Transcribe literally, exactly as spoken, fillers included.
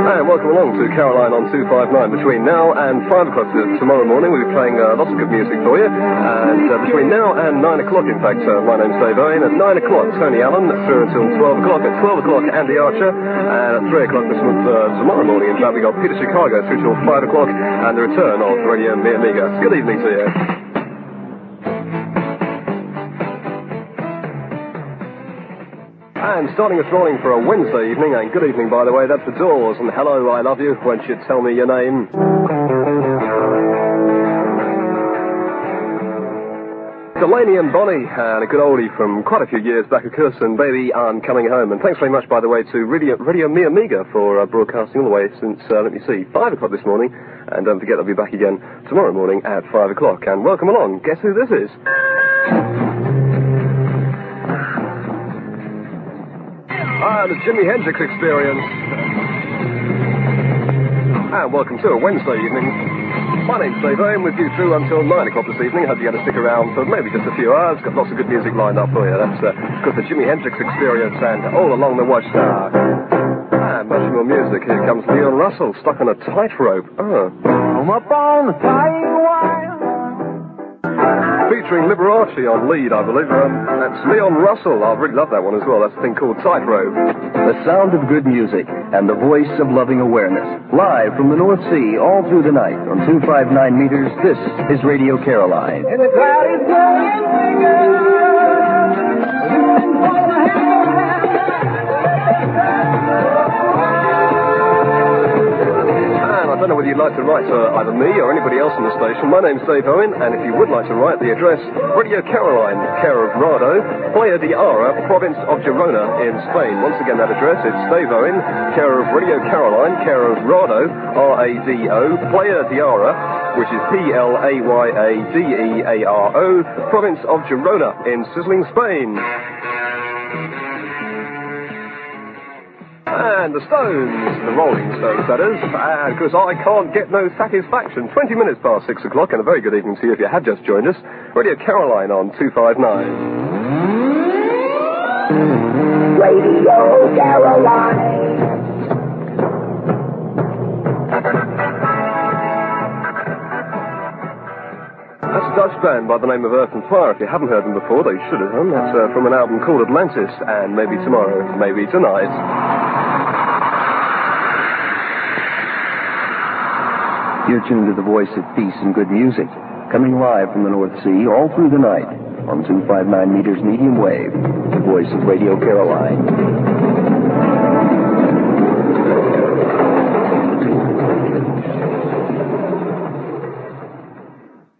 And welcome along to Caroline on two five nine. Between now and five o'clock tomorrow morning, we'll be playing uh, lots of good music for you. And uh, between now and nine o'clock, in fact, uh, my name's Dave Owen. At nine o'clock, Tony Allen, through until twelve o'clock. At twelve o'clock, Andy Archer. And at three o'clock this month, uh, tomorrow morning, in fact, we've got Peter Chicago through till five o'clock. And the return of Radio Mi Amiga. Good evening to you. And starting us rolling for a Wednesday evening, and good evening, by the way, that's The Doors, and Hello, I Love You, won't you tell me your name? Delaney and Bonnie, and a good oldie from quite a few years back, of course, and Baby, I'm Coming Home. And thanks very much, by the way, to Radio, Radio Mi Amiga for uh, broadcasting all the way since, uh, let me see, five o'clock this morning. And don't forget, I'll be back again tomorrow morning at five o'clock. And welcome along. Guess who this is? Ah, the Jimi Hendrix Experience. And welcome to a Wednesday evening. My name's Dave Owen, with you through until nine o'clock this evening. Hope you're going to stick around for maybe just a few hours. Got lots of good music lined up for you. That's uh, got the Jimi Hendrix Experience and All Along the Watchtower. And much more music. Here comes Leon Russell, stuck on a tightrope. Oh. I'm up on the tight wire. Featuring Liberace on lead, I believe. Um, that's Leon Russell. I really love that one as well. That's a thing called Tightrope. The sound of good music and the voice of loving awareness. Live from the North Sea all through the night on two five nine meters, this is Radio Caroline. And the cloud is blowing I don't know whether you'd like to write to either me or anybody else in the station. My name's Dave Owen, and if you would like to write, the address, Radio Caroline, care of Rado, Playa de Ara, province of Girona in Spain. Once again, that address, it's Dave Owen, care of Radio Caroline, care of Rado, R A D O, Playa de Ara, which is P L A Y A D E A R O, province of Girona in sizzling Spain. And the Stones, the Rolling Stones, that is, and because I can't get no satisfaction. twenty minutes past six o'clock, and a very good evening to you if you have just joined us. Radio Caroline on two five nine. Radio Caroline. That's a Dutch band by the name of Earth and Fire. If you haven't heard them before, they should have done. That's uh, from an album called Atlantis, and maybe tomorrow, maybe tonight. You're tuned to the voice of peace and good music, coming live from the North Sea all through the night on two five nine meters medium wave, the voice of Radio Caroline.